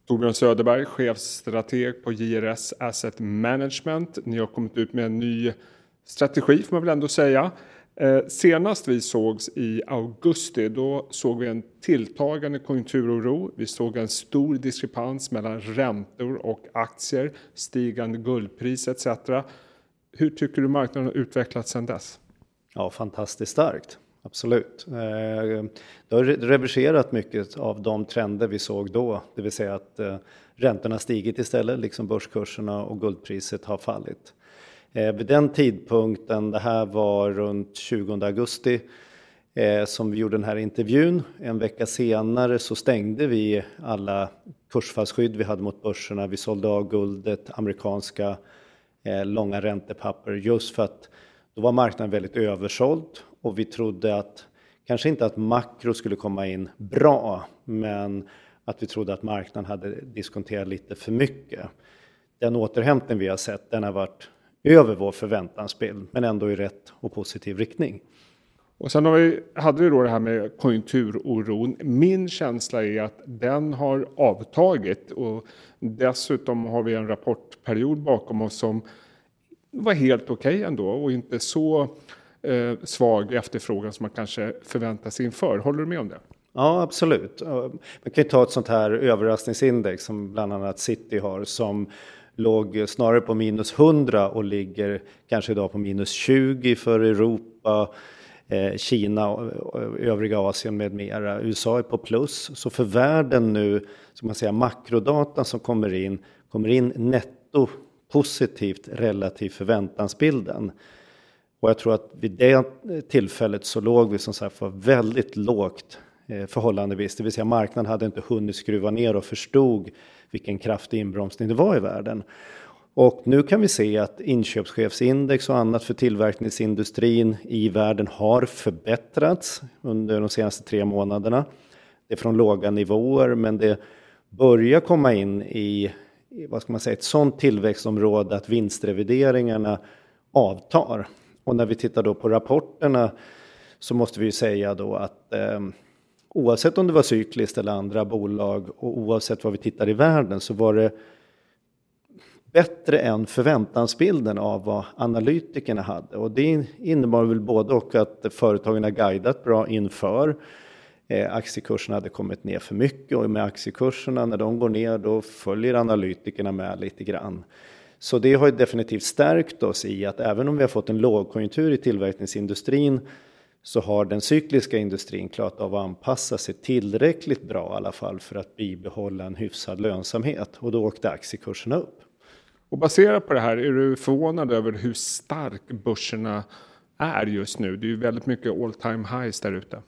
Torbjörn Söderberg, chefsstrateg på JRS Asset Management. Ni har kommit ut med en ny strategi får man väl ändå säga. Senast vi sågs i augusti, då såg vi en tilltagande konjunkturoro. Vi såg en stor diskrepans mellan räntor och aktier, stigande guldpris etc. Hur tycker du marknaden har utvecklats sedan dess? Ja, fantastiskt starkt. Absolut. Det har reverserat mycket av de trender vi såg då. Det vill säga att räntorna stigit istället, liksom börskurserna och guldpriset har fallit. Vid den tidpunkten, det här var runt 20 augusti som vi gjorde den här intervjun. En vecka senare så stängde vi alla kursfallsskydd vi hade mot börserna. Vi sålde av guldet, amerikanska långa räntepapper just för att då var marknaden väldigt översåld och vi trodde att, kanske inte att makro skulle komma in bra, men att vi trodde att marknaden hade diskonterat lite för mycket. Den återhämtning vi har sett, den har varit över vår förväntansbild, men ändå i rätt och positiv riktning. Och sen hade vi då det här med konjunkturoron. Min känsla är att den har avtagit och dessutom har vi en rapportperiod bakom oss som var helt okej ändå och inte så svag efterfrågan som man kanske förväntar sig inför. Håller du med om det? Ja, absolut. Man kan ju ta ett sånt här överraskningsindex som bland annat City har som låg snarare på minus 100 och ligger kanske idag på minus 20 för Europa, Kina och övriga Asien med mera. USA är på plus. Så för världen nu, som man säger, makrodatan som kommer in netto positivt relativt förväntansbilden. Och jag tror att vid det tillfället så låg vi som sagt för väldigt lågt förhållandevis. Det vill säga marknaden hade inte hunnit skruva ner och förstod vilken kraftig inbromsning det var i världen. Och nu kan vi se att inköpschefsindex och annat för tillverkningsindustrin i världen har förbättrats under de senaste 3 månaderna. Det är från låga nivåer, men det börjar komma in i vad ska man säga, ett sånt tillväxtområde att vinstrevideringarna avtar. Och när vi tittar då på rapporterna så måste vi ju säga då att oavsett om det var cykliskt eller andra bolag och oavsett vad vi tittar i världen så var det bättre än förväntansbilden av vad analytikerna hade. Och det innebar väl både och att företagen har guidat bra inför. Aktiekurserna hade kommit ner för mycket och med aktiekurserna när de går ner då följer analytikerna med lite grann. Så det har ju definitivt stärkt oss i att även om vi har fått en lågkonjunktur i tillverkningsindustrin så har den cykliska industrin klarat av att anpassa sig tillräckligt bra i alla fall för att bibehålla en hyfsad lönsamhet. Och då åkte aktiekurserna upp. Och baserat på det här, är du förvånad över hur stark börserna är just nu? Det är ju väldigt mycket all time highs där ute.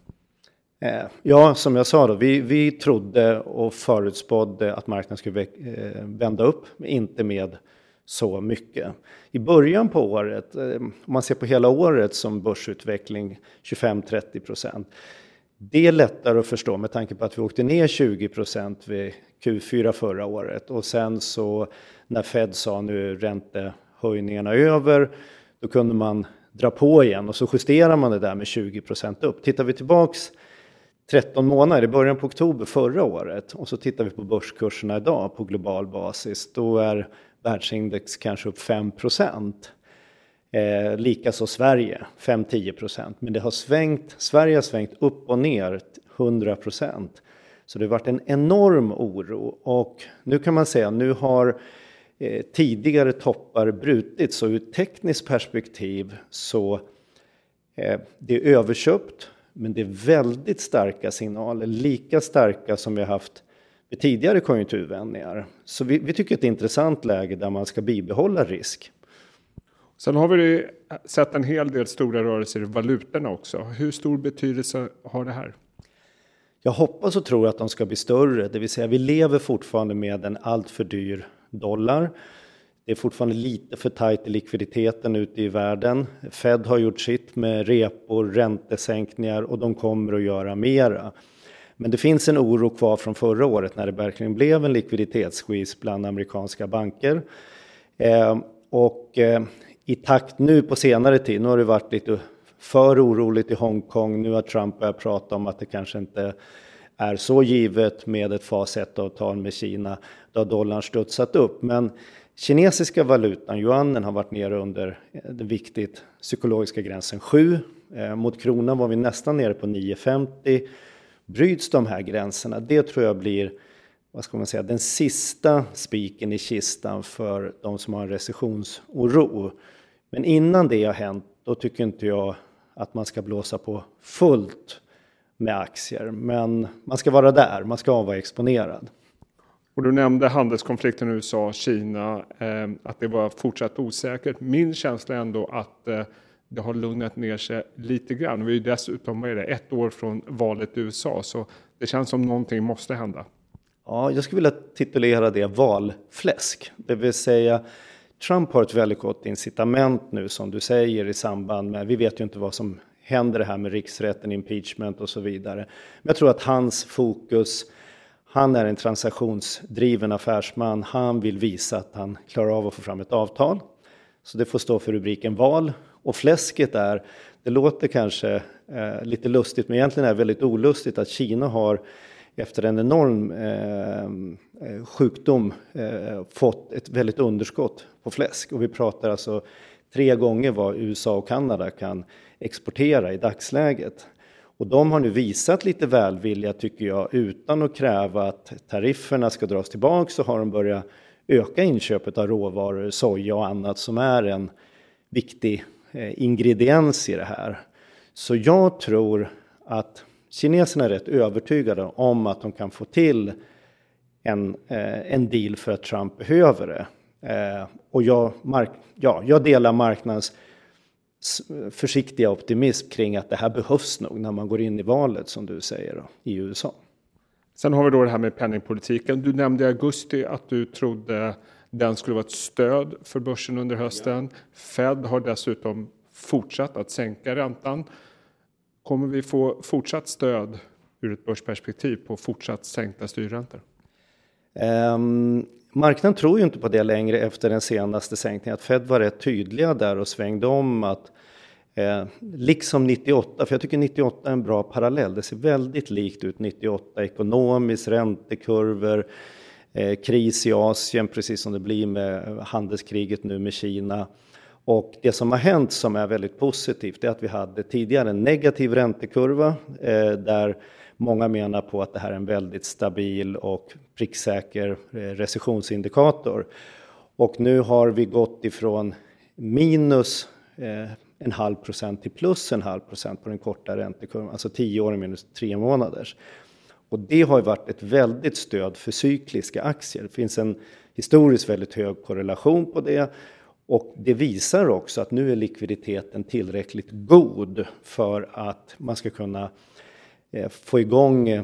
Ja, som jag sa då, vi trodde och förutspådde att marknaden skulle vända upp, men inte med så mycket. I början på året, om man ser på hela året som börsutveckling 25-30%. Det är lättare att förstå med tanke på att vi åkte ner 20% vid Q4 förra året. Och sen så när Fed sa nu räntehöjningarna över, då kunde man dra på igen och så justerar man det där med 20% upp. Tittar vi tillbaks 13 månader i början på oktober förra året och så tittar vi på börskurserna idag på global basis, då är världsindex kanske upp 5%. Likaså Sverige 5-10%, men det har svängt, Sverige har svängt upp och ner 100%. Så det har varit en enorm oro och nu kan man säga nu har tidigare toppar brutits, så ur tekniskt perspektiv så det är överköpt, men det är väldigt starka signaler, lika starka som vi har haft vid tidigare konjunkturvändningar. Så vi tycker att det är ett intressant läge där man ska bibehålla risk. Sen har vi sett en hel del stora rörelser i valutorna också. Hur stor betydelse har det här? Jag hoppas och tror att de ska bli större. Det vill säga vi lever fortfarande med en allt för dyr dollar. Det är fortfarande lite för tajt i likviditeten ute i världen. Fed har gjort sitt med repor, räntesänkningar och de kommer att göra mera. Men det finns en oro kvar från förra året när det verkligen blev en likviditetssqueeze bland amerikanska banker. I takt nu på senare tid, nu har det varit lite för oroligt i Hongkong. Nu har Trump börjat prata om att det kanske inte är så givet med ett fas 1-avtal med Kina. Då har dollarn studsat upp. Men kinesiska valutan, yuanen, har varit nere under den viktigt psykologiska gränsen 7. Mot kronan var vi nästan nere på 9,50. Bryts de här gränserna, det tror jag blir, vad ska man säga, den sista spiken i kistan för de som har en recessionsoro. Men innan det har hänt, då tycker inte jag att man ska blåsa på fullt med aktier. Men man ska vara där, man ska vara exponerad. Och du nämnde handelskonflikten i USA och Kina, att det var fortsatt osäkert. Min känsla är ändå att det har lugnat ner sig lite grann. Vi är ju dessutom, vad är det, 1 år från valet i USA, så det känns som någonting måste hända. Ja, jag skulle vilja titulera det valfläsk. Det vill säga, Trump har ett väldigt gott incitament nu, som du säger, i samband med, vi vet ju inte vad som händer det här med riksrätten, impeachment och så vidare. Men jag tror att hans fokus, han är en transaktionsdriven affärsman. Han vill visa att han klarar av att få fram ett avtal. Så det får stå för rubriken val. Och fläsket är, det låter kanske lite lustigt, men egentligen är det väldigt olustigt att Kina har efter en enorm sjukdom fått ett väldigt underskott på fläsk. Och vi pratar alltså 3 gånger vad USA och Kanada kan exportera i dagsläget. Och de har nu visat lite välvilja, tycker jag, utan att kräva att tarifferna ska dras tillbaka, så har de börjat öka inköpet av råvaror, soja och annat som är en viktig ingrediens i det här. Så jag tror att kineserna är rätt övertygade om att de kan få till en deal för att Trump behöver det. Och jag delar marknadens försiktiga optimism kring att det här behövs nog när man går in i valet, som du säger då, i USA. Sen har vi då det här med penningpolitiken. Du nämnde i augusti att du trodde den skulle vara ett stöd för börsen under hösten. Ja. Fed har dessutom fortsatt att sänka räntan. Kommer vi få fortsatt stöd ur ett börsperspektiv på fortsatt sänkta styrräntor? Marknaden tror ju inte på det längre efter den senaste sänkningen. Att Fed var rätt tydliga där och svängde om att liksom 98, för jag tycker 98 är en bra parallell. Det ser väldigt likt ut 98, ekonomiskt, räntekurvor, kris i Asien, precis som det blir med handelskriget nu med Kina. Och det som har hänt som är väldigt positivt är att vi hade tidigare en negativ räntekurva där många menar på att det här är en väldigt stabil och pricksäker recessionsindikator. Och nu har vi gått ifrån minus 0,5% till plus 0,5% på den korta räntekurvan, alltså 10 år minus 3 månaders. Och det har ju varit ett väldigt stöd för cykliska aktier. Det finns en historiskt väldigt hög korrelation på det. Och det visar också att nu är likviditeten tillräckligt god för att man ska kunna få igång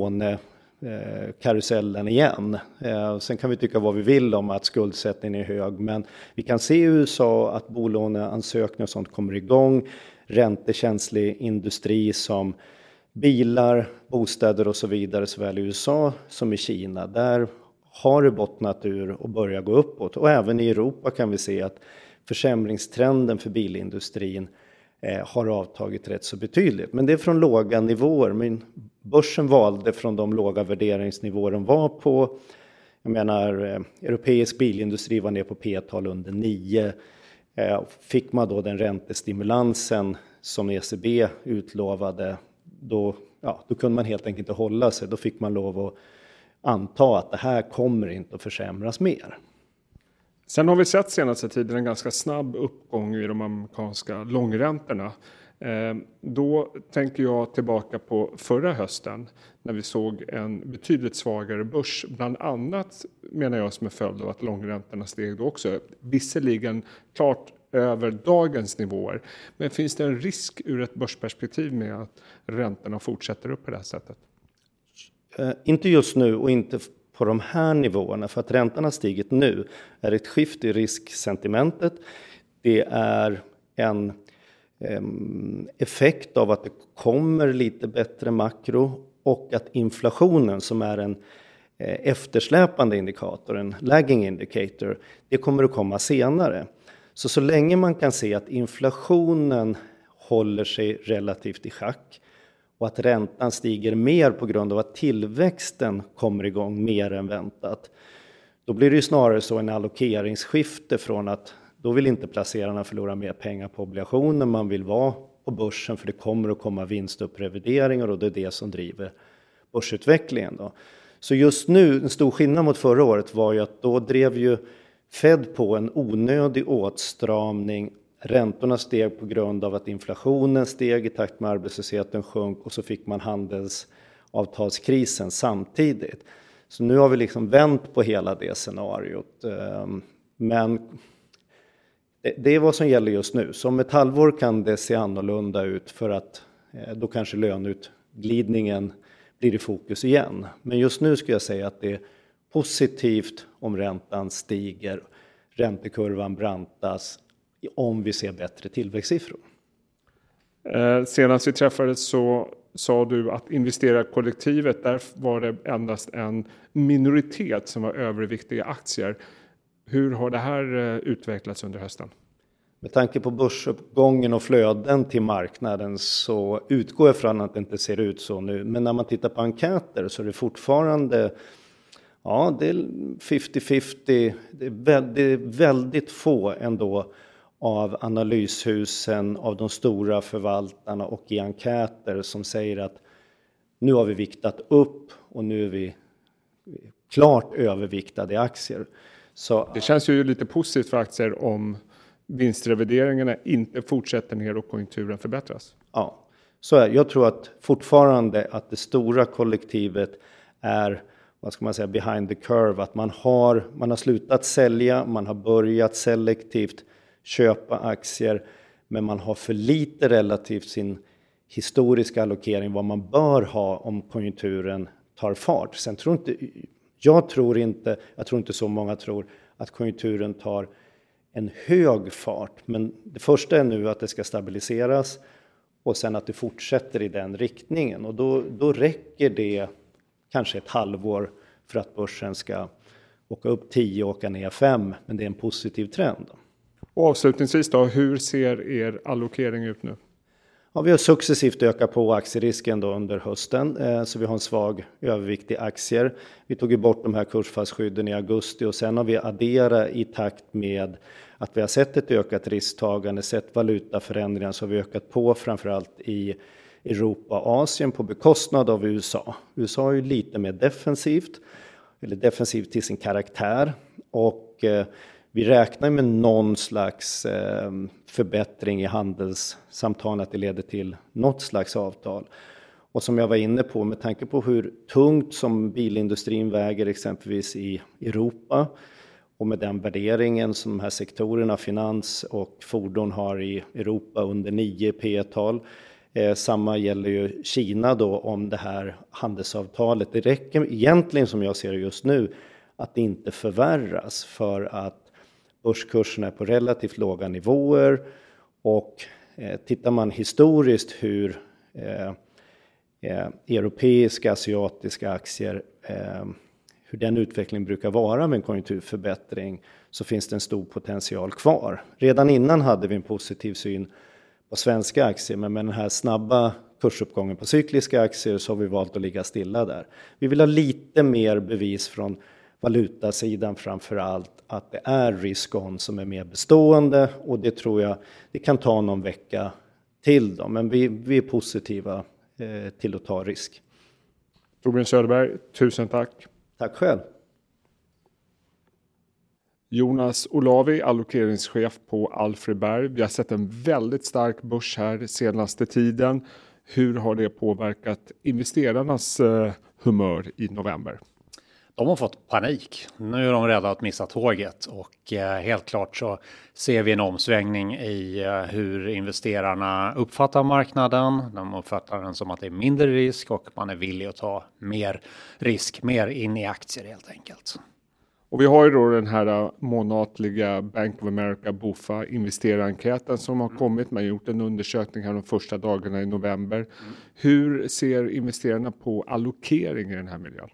lånekarusellen igen. Sen kan vi tycka vad vi vill om att skuldsättningen är hög, men vi kan se i USA att bolåneansökningar och sånt kommer igång. Räntekänslig industri som bilar, bostäder och så vidare, såväl i USA som i Kina, där har det bottnat ur och börjar gå uppåt. Och även i Europa kan vi se att försämringstrenden för bilindustrin har avtagit rätt så betydligt. Men det är från låga nivåer. Men börsen valde från de låga värderingsnivåer de var på. Jag menar, europeisk bilindustri var ner på P-tal under 9. Fick man då den räntestimulansen som ECB utlovade, då kunde man helt enkelt inte hålla sig. Då fick man lov att anta att det här kommer inte att försämras mer. Sen har vi sett senaste tiden en ganska snabb uppgång i de amerikanska långräntorna. Då tänker jag tillbaka på förra hösten när vi såg en betydligt svagare börs. Bland annat menar jag som en följd av att långräntorna steg då också. Visserligen klart över dagens nivåer. Men finns det en risk ur ett börsperspektiv med att räntorna fortsätter upp på det här sättet? Inte just nu och inte på de här nivåerna, för att räntan har stigit nu är ett skift i risksentimentet. Det är en effekt av att det kommer lite bättre makro och att inflationen, som är en eftersläpande indikator, en lagging indicator, det kommer att komma senare. Så länge man kan se att inflationen håller sig relativt i schack och att räntan stiger mer på grund av att tillväxten kommer igång mer än väntat. Då blir det ju snarare så en allokeringsskifte från att då vill inte placerarna förlora mer pengar på obligationer, man vill vara på börsen för det kommer att komma vinstupprevideringar och det är det som driver börsutvecklingen då. Så just nu, en stor skillnad mot förra året var ju att då drev ju Fed på en onödig åtstramning. Räntorna steg på grund av att inflationen steg i takt med arbetslösheten sjönk och så fick man handelsavtalskrisen samtidigt. Så nu har vi liksom vänt på hela det scenariot. Men det är vad som gäller just nu. Så om ett halvår kan det se annorlunda ut för att då kanske löneutglidningen blir i fokus igen. Men just nu skulle jag säga att det är positivt om räntan stiger, räntekurvan brantas om vi ser bättre tillväxtsiffror. Senast vi träffades så sa du att investerarkollektivet, där var det endast en minoritet som var överviktiga aktier. Hur har det här utvecklats under hösten? Med tanke på börsuppgången och flöden till marknaden så utgår jag från att det inte ser ut så nu. Men när man tittar på enkäter så är det fortfarande, ja, det är 50-50. Det är väldigt få ändå av analyshusen, av de stora förvaltarna och i enkäter som säger att nu har vi viktat upp och nu är vi klart överviktade i aktier. Så, det känns ju lite positivt för aktier om vinstrevideringarna inte fortsätter ner och konjunkturen förbättras. Ja, så är. Jag tror att fortfarande att det stora kollektivet är, vad ska man säga, behind the curve. Att man har slutat sälja, man har börjat selektivt köpa aktier, men man har för lite relativt sin historiska allokering vad man bör ha om konjunkturen tar fart. Sen jag tror inte så många tror att konjunkturen tar en hög fart, men det första är nu att det ska stabiliseras och sen att det fortsätter i den riktningen, och då räcker det kanske ett halvår för att börsen ska åka upp 10 och åka ner 5, men det är en positiv trend. Och avslutningsvis då, hur ser er allokering ut nu? Ja, vi har successivt ökat på aktierisken då under hösten, så vi har en svag övervikt i aktier. Vi tog ju bort de här kursfallsskydden i augusti och sen har vi adderat i takt med att vi har sett ett ökat risktagande, sett valutaförändringar, så har vi ökat på framförallt i Europa och Asien på bekostnad av USA. USA är ju lite mer defensivt till sin karaktär, och vi räknar med någon slags förbättring i handelssamtalen, att det leder till något slags avtal. Och som jag var inne på, med tanke på hur tungt som bilindustrin väger exempelvis i Europa och med den värderingen som de här sektorerna, finans och fordon, har i Europa under 9 P-tal. Samma gäller ju Kina då om det här handelsavtalet. Det räcker egentligen, som jag ser det just nu, att det inte förvärras, för att börskurserna är på relativt låga nivåer, och tittar man historiskt hur europeiska, asiatiska aktier, hur den utvecklingen brukar vara med en konjunkturförbättring, så finns det en stor potential kvar. Redan innan hade vi en positiv syn på svenska aktier, men med den här snabba kursuppgången på cykliska aktier så har vi valt att ligga stilla där. Vi vill ha lite mer bevis från valutasidan framför allt, att det är risk-on som är mer bestående, och det tror jag det kan ta någon vecka till då, men vi är positiva till att ta risk. Torbjörn Söderberg, tusen tack. Tack själv. Jonas Olavi, allokeringschef på Alfredberg. Vi har sett en väldigt stark börs här senaste tiden. Hur har det påverkat investerarnas humör i november? De har fått panik. Nu är de rädda att missa tåget, och helt klart så ser vi en omsvängning i hur investerarna uppfattar marknaden. De uppfattar den som att det är mindre risk, och man är villig att ta mer risk, mer in i aktier helt enkelt. Och vi har ju då den här månatliga Bank of America BOFA investerarenkäten som har kommit. Man har gjort en undersökning här de första dagarna i november. Hur ser investerarna på allokering i den här miljön?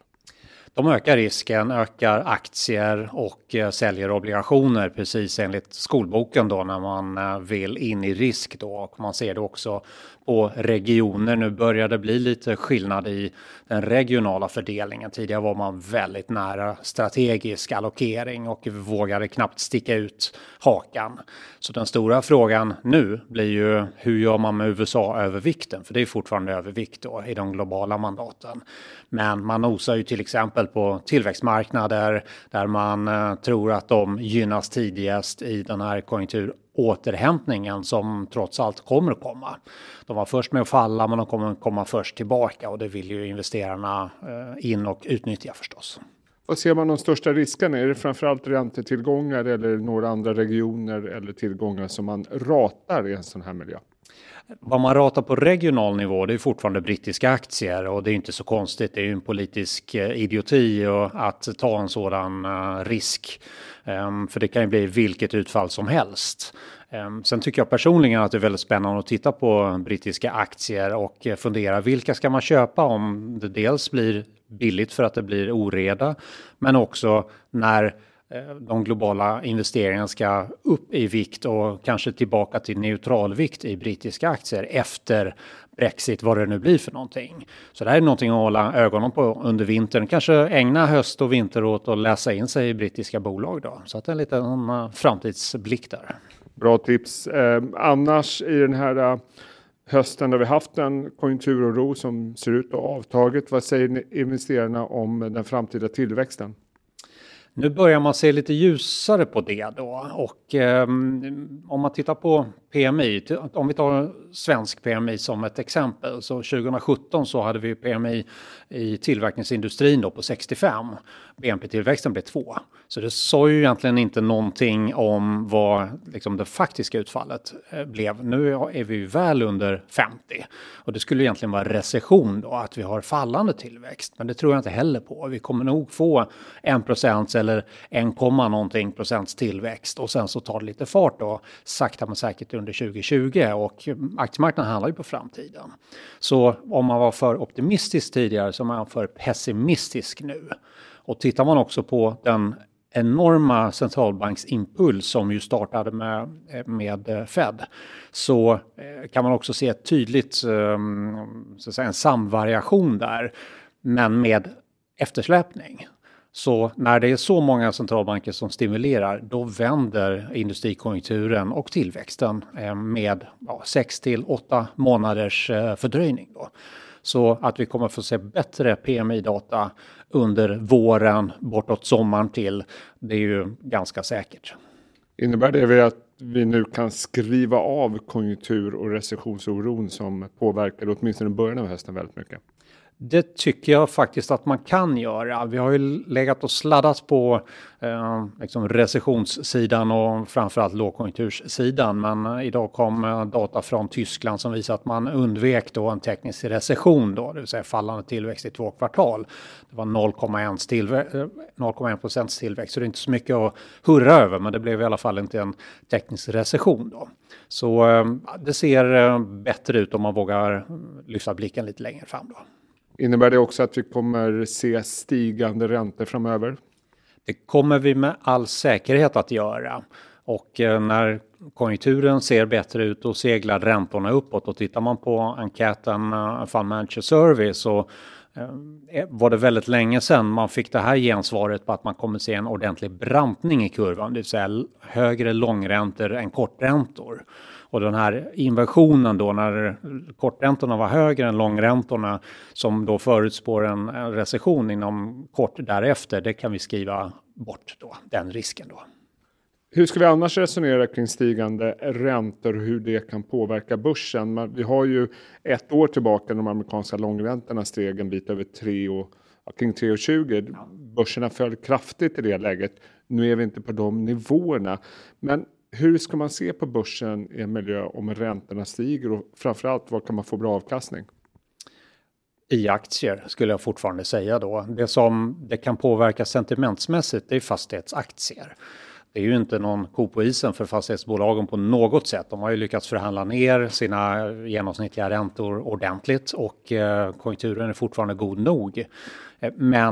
De ökar risken, ökar aktier och säljer obligationer precis enligt skolboken då när man vill in i risk då. Och man ser det också på regioner. Nu börjar det bli lite skillnad i den regionala fördelningen. Tidigare var man väldigt nära strategisk allokering och vågade knappt sticka ut hakan. Så den stora frågan nu blir ju hur gör man med USA-övervikten? För det är fortfarande övervikt då i de globala mandaten. Men man nosar ju till exempel på tillväxtmarknader där man tror att de gynnas tidigast i den här konjunkturåterhämtningen som trots allt kommer att komma. De var först med att falla men de kommer att komma först tillbaka och det vill ju investerarna in och utnyttja förstås. Vad ser man de största riskerna? Är det framförallt räntetillgångar eller några andra regioner eller tillgångar som man ratar i en sån här miljö? Vad man ratar på regional nivå det är fortfarande brittiska aktier och det är inte så konstigt. Det är ju en politisk idioti att ta en sådan risk. För det kan ju bli vilket utfall som helst. Sen tycker jag personligen att det är väldigt spännande att titta på brittiska aktier och fundera vilka ska man köpa om det dels blir billigt för att det blir oreda men också när de globala investeringarna ska upp i vikt och kanske tillbaka till neutralvikt i brittiska aktier efter Brexit, vad det nu blir för någonting. Så det här är någonting att hålla ögonen på under vintern. Kanske ägna höst och vinter åt att läsa in sig i brittiska bolag då. Så att det är en liten framtidsblick där. Bra tips. Annars i den här hösten där vi haft en konjunkturoro som ser ut att ha avtagit. Vad säger investerarna om den framtida tillväxten? Nu börjar man se lite ljusare på det då och om man tittar på PMI, om vi tar svensk PMI som ett exempel så 2017 så hade vi PMI i tillverkningsindustrin då på 65, BNP-tillväxten blev 2. Så det sa ju egentligen inte någonting om vad liksom det faktiska utfallet blev. Nu är vi väl under 50 och det skulle egentligen vara recession då att vi har fallande tillväxt men det tror jag inte heller på. Vi kommer nog få 1% eller 1, någonting procents tillväxt och sen så tar det lite fart då sakta men säkert under 2020 och aktiemarknaden handlar ju på framtiden. Så om man var för optimistisk tidigare så är man för pessimistisk nu. Och tittar man också på den enorma centralbanksimpuls som ju startade med Fed så kan man också se ett tydligt så att säga, en samvariation där men med eftersläpning. Så när det är så många centralbanker som stimulerar då vänder industrikonjunkturen och tillväxten med 6 till 8 månaders fördröjning då. Så att vi kommer få se bättre PMI-data under våren bortåt sommaren till det är ju ganska säkert. Innebär det att vi nu kan skriva av konjunktur- och recessionsoron som påverkar åtminstone början av hösten väldigt mycket? Det tycker jag faktiskt att man kan göra. Vi har ju legat och sladdat på liksom recessionssidan och framförallt lågkonjunkturssidan. Men idag kom data från Tyskland som visar att man undvek då en teknisk recession då, det vill säga fallande tillväxt i 2 kvartal. Det var 0,1% tillväxt så det är inte så mycket att hurra över men det blev i alla fall inte en teknisk recession då. Så det ser bättre ut om man vågar lyfta blicken lite längre fram då. Innebär det också att vi kommer se stigande räntor framöver? Det kommer vi med all säkerhet att göra. Och när konjunkturen ser bättre ut och seglar räntorna uppåt och tittar man på enkäten Fund Manager Survey så var det väldigt länge sedan man fick det här gensvaret på att man kommer se en ordentlig brantning i kurvan. Det vill säga högre långräntor än korträntor. Och den här inversionen då när korträntorna var högre än långräntorna som då förutspår en recession inom kort därefter, det kan vi skriva bort då, den risken då. Hur ska vi annars resonera kring stigande räntor och hur det kan påverka börsen? Vi har ju ett år tillbaka de amerikanska långräntorna steg en bit över 3 och kring 3,20. Börserna föll kraftigt i det läget. Nu är vi inte på de nivåerna. Men hur ska man se på börsen i en miljö om räntorna stiger och framförallt vad kan man få bra avkastning? I aktier skulle jag fortfarande säga då. Det som det kan påverka sentimentsmässigt det är fastighetsaktier. Det är ju inte någon ko på isen för fastighetsbolagen på något sätt. De har ju lyckats förhandla ner sina genomsnittliga räntor ordentligt och konjunkturen är fortfarande god nog. Men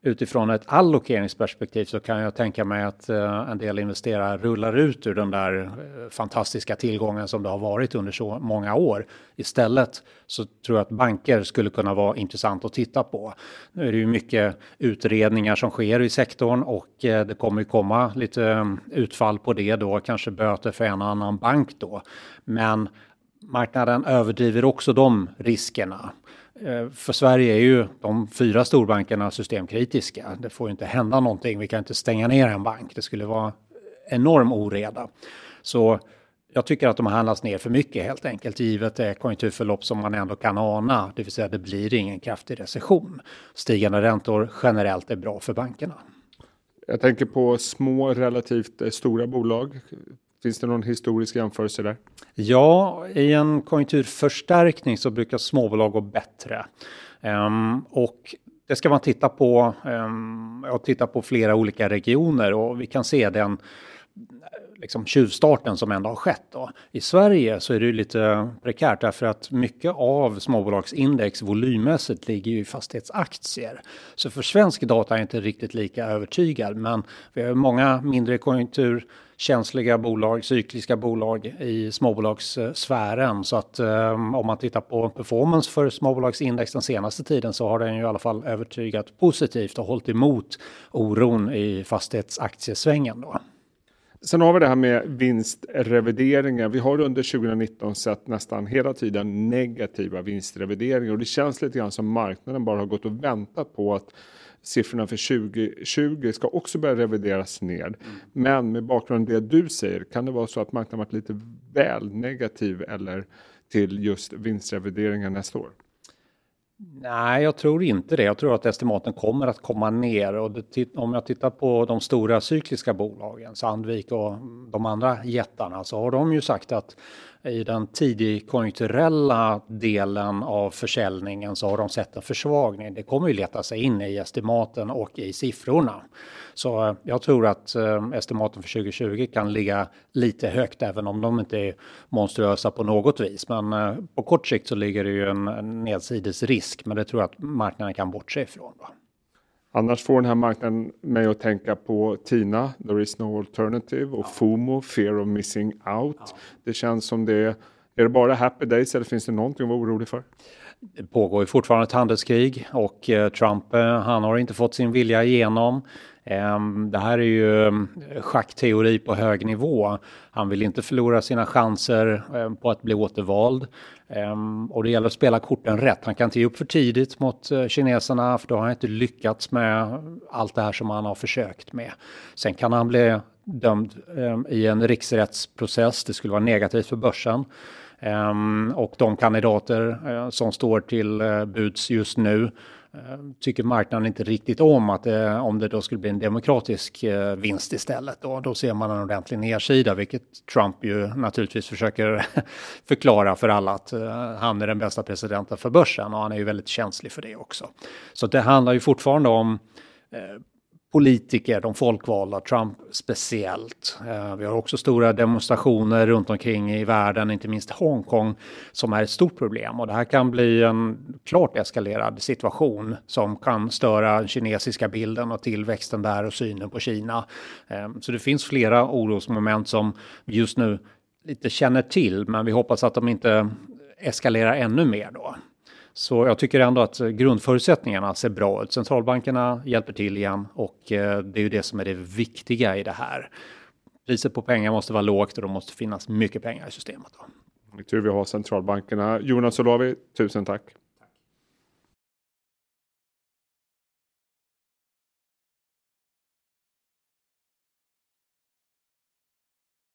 utifrån ett allokeringsperspektiv så kan jag tänka mig att en del investerare rullar ut ur den där fantastiska tillgången som det har varit under så många år. Istället så tror jag att banker skulle kunna vara intressant att titta på. Nu är det ju mycket utredningar som sker i sektorn och det kommer ju komma lite utfall på det då, kanske böter för en och annan bank då. Men marknaden överdriver också de riskerna. För Sverige är ju de 4 storbankerna systemkritiska. Det får ju inte hända någonting. Vi kan inte stänga ner en bank. Det skulle vara enorm oreda. Så jag tycker att de handlas ner för mycket helt enkelt. Givet det konjunkturförlopp som man ändå kan ana. Det vill säga det blir ingen kraftig recession. Stigande räntor generellt är bra för bankerna. Jag tänker på små relativt stora bolag. Finns det någon historisk jämförelse där? Ja, i en konjunkturförstärkning så brukar småbolag gå bättre. Och det ska man titta på. Jag tittar på flera olika regioner och vi kan se den liksom tjuvstarten som ändå har skett då. I Sverige så är det lite prekärt därför att mycket av småbolagsindex volymmässigt ligger ju i fastighetsaktier. Så för svensk data är jag inte riktigt lika övertygad, men vi har många mindre konjunkturkänsliga bolag, cykliska bolag i småbolagssfären. Så att om man tittar på performance för småbolagsindex den senaste tiden så har den ju i alla fall övertygat positivt och hållit emot oron i fastighetsaktiesvängen då. Sen har vi det här med vinstrevideringar. Vi har under 2019 sett nästan hela tiden negativa vinstrevideringar. Och det känns lite grann som marknaden bara har gått och väntat på att siffrorna för 2020 ska också börja revideras ner. Men med bakgrund av det du säger, kan det vara så att marknaden varit lite väl negativ eller till just vinstrevideringar nästa år? Nej, jag tror inte det. Jag tror att estimaten kommer att komma ner. Och om jag tittar på de stora cykliska bolagen, Sandvik och de andra jättarna, så har de ju sagt att i den tidig konjunkturella delen av försäljningen så har de sett en försvagning. Det kommer ju leta sig in i estimaten och i siffrorna. Så jag tror att estimaten för 2020 kan ligga lite högt även om de inte är monstruösa på något vis. Men på kort sikt så ligger det ju en nedsidesrisk, men det tror jag att marknaden kan bortse ifrån då. Annars får den här marknaden mig att tänka på TINA, There is no alternative, och FOMO, Fear of missing out. Ja. Det känns som är det bara happy days eller finns det någonting att vara orolig för? Det pågår ju fortfarande ett handelskrig och Trump han har inte fått sin vilja igenom. Det här är ju schackteori på hög nivå. Han vill inte förlora sina chanser på att bli återvald. Och det gäller att spela korten rätt. Han kan inte ge upp för tidigt mot kineserna för då har han inte lyckats med allt det här som han har försökt med. Sen kan han bli dömd i en riksrättsprocess. Det skulle vara negativt för börsen. Och de kandidater som står till buds just nu tycker marknaden inte riktigt om att om det då skulle bli en demokratisk vinst istället. Då ser man en ordentlig nedsida, vilket Trump ju naturligtvis försöker förklara för alla att han är den bästa presidenten för börsen och han är ju väldigt känslig för det också. Så det handlar ju fortfarande om politiker, de folkvalda, Trump speciellt. Vi har också stora demonstrationer runt omkring i världen, inte minst Hongkong, som är ett stort problem. Och det här kan bli en klart eskalerad situation som kan störa den kinesiska bilden och tillväxten där och synen på Kina. Så det finns flera orosmoment som vi just nu lite känner till, men vi hoppas att de inte eskalerar ännu mer då. Så jag tycker ändå att grundförutsättningarna ser bra ut. Centralbankerna hjälper till igen och det är ju det som är det viktiga i det här. Priset på pengar måste vara lågt och det måste finnas mycket pengar i systemet. Det är tur vi har centralbankerna. Jonas Olavi, tusen tack.